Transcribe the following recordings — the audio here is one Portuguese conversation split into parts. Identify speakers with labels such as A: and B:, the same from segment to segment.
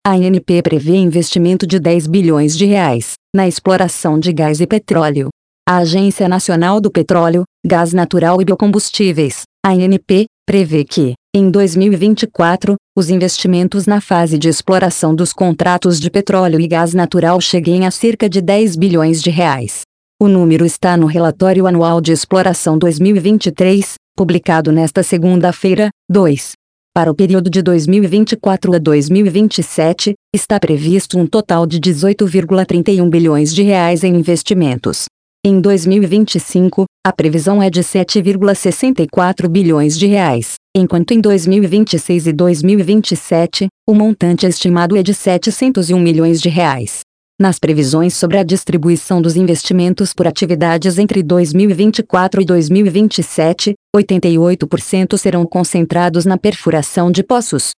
A: A ANP prevê investimento de R$ 10 bilhões na exploração de gás e petróleo. A Agência Nacional do Petróleo, Gás Natural e Biocombustíveis, ANP, prevê que, em 2024, os investimentos na fase de exploração dos contratos de petróleo e gás natural cheguem a cerca de R$ 10 bilhões. O número está no Relatório Anual de Exploração 2023, publicado nesta segunda-feira, 2. Para o período de 2024 a 2027, está previsto um total de R$ 18,31 bilhões em investimentos. Em 2025, a previsão é de R$ 7,64 bilhões, enquanto em 2026 e 2027, o montante estimado é de R$ 701 milhões. Nas previsões sobre a distribuição dos investimentos por atividades entre 2024 e 2027, 88% serão concentrados na perfuração de poços,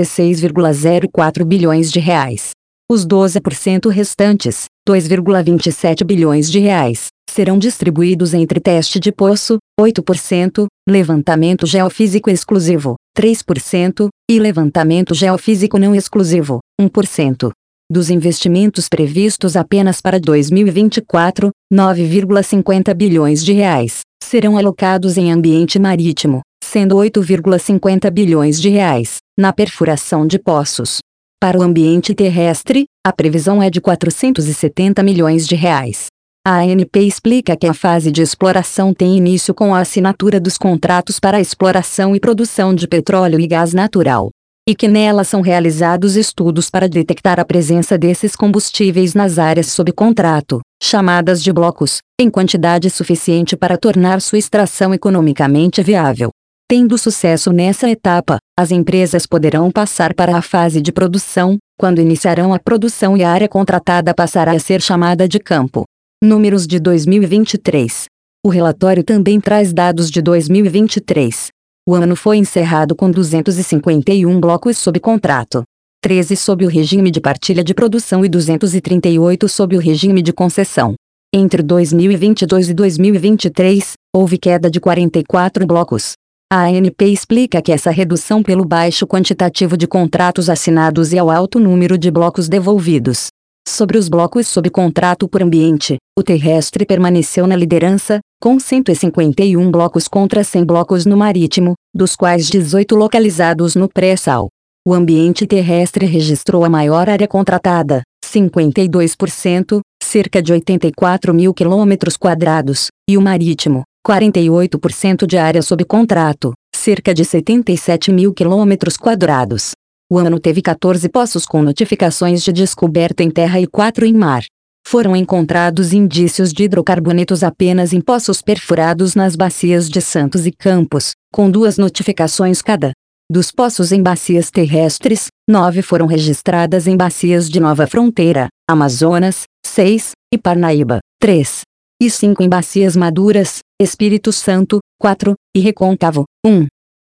A: 16,04 bilhões. Os 12% restantes, 2,27 bilhões, serão distribuídos entre teste de poço, 8%, levantamento geofísico exclusivo, 3%, e levantamento geofísico não exclusivo, 1%. Dos investimentos previstos apenas para 2024, 9,50 bilhões serão alocados em ambiente marítimo, sendo 8,50 bilhões na perfuração de poços. Para o ambiente terrestre, a previsão é de 470 milhões. A ANP explica que a fase de exploração tem início com a assinatura dos contratos para a exploração e produção de petróleo e gás natural, e que nela são realizados estudos para detectar a presença desses combustíveis nas áreas sob contrato, chamadas de blocos, em quantidade suficiente para tornar sua extração economicamente viável. Tendo sucesso nessa etapa, as empresas poderão passar para a fase de produção, quando iniciarão a produção e a área contratada passará a ser chamada de campo. Números de 2023. O relatório também traz dados de 2023. O ano foi encerrado com 251 blocos sob contrato, 13 sob o regime de partilha de produção e 238 sob o regime de concessão. Entre 2022 e 2023, houve queda de 44 blocos. A ANP explica que essa redução pelo baixo quantitativo de contratos assinados e ao alto número de blocos devolvidos. Sobre os blocos sob contrato por ambiente, o terrestre permaneceu na liderança, com 151 blocos contra 100 blocos no marítimo, dos quais 18 localizados no pré-sal. O ambiente terrestre registrou a maior área contratada, 52%, cerca de 84 mil km², e o marítimo, 48% de área sob contrato, cerca de 77 mil km². O ano teve 14 poços com notificações de descoberta em terra e 4 em mar. Foram encontrados indícios de hidrocarbonetos apenas em poços perfurados nas bacias de Santos e Campos, com 2 notificações cada. Dos poços em bacias terrestres, 9 foram registradas em bacias de Nova Fronteira, Amazonas, 6, e Parnaíba, 3. E 5 em bacias maduras, Espírito Santo, 4, e Recôncavo, 1.